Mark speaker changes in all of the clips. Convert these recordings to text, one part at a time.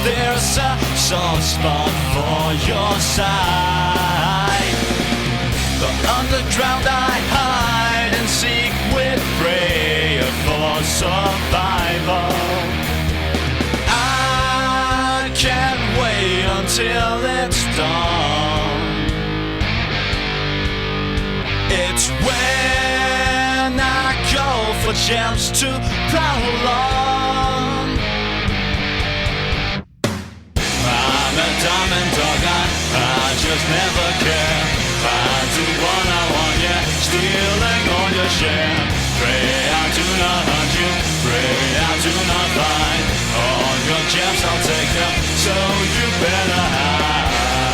Speaker 1: there's a soft spot for your side. The underground I hide and seek with prayer for survival. I can't wait until it's done. It's when I go for gems to prowl on. I'm a diamond dog, I just never care. I do what I want, yeah, stealing all your share. Pray I do not hunt you, pray I do not find. All your gems I'll take them, so you better hide.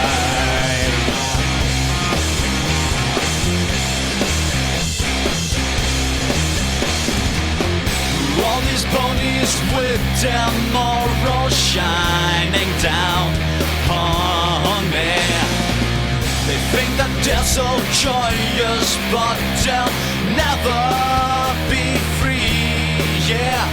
Speaker 1: All these ponies with their morals shining down on me. They think that they're so joyous, but they'll never be free, yeah.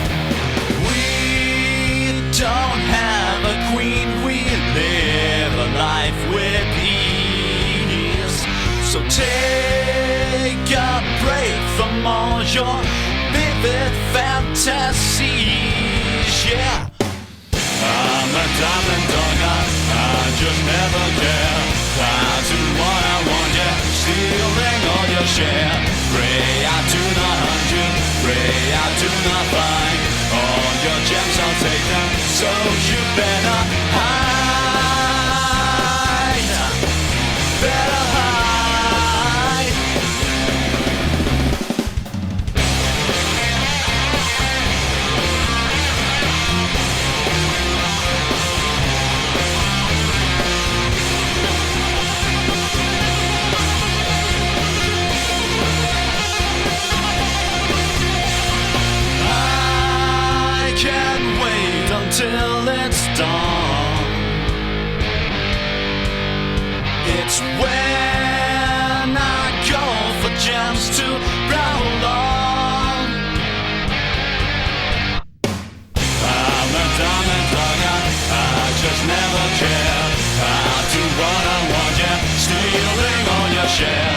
Speaker 1: We don't have a queen, we live a life with ease. So take a break from all your vivid fantasies, yeah. I'm a diamond dog, I just never care. I do what I want, yeah, stealing all your share. Pray I do not hunt you, pray I do not find. All your gems I'll take them, so you better hide. Better hide. Till it's dawn. It's when I go for gems to prowl on. I'm a diamond dog, I just never care. I do what I want, yeah, stealing all your share.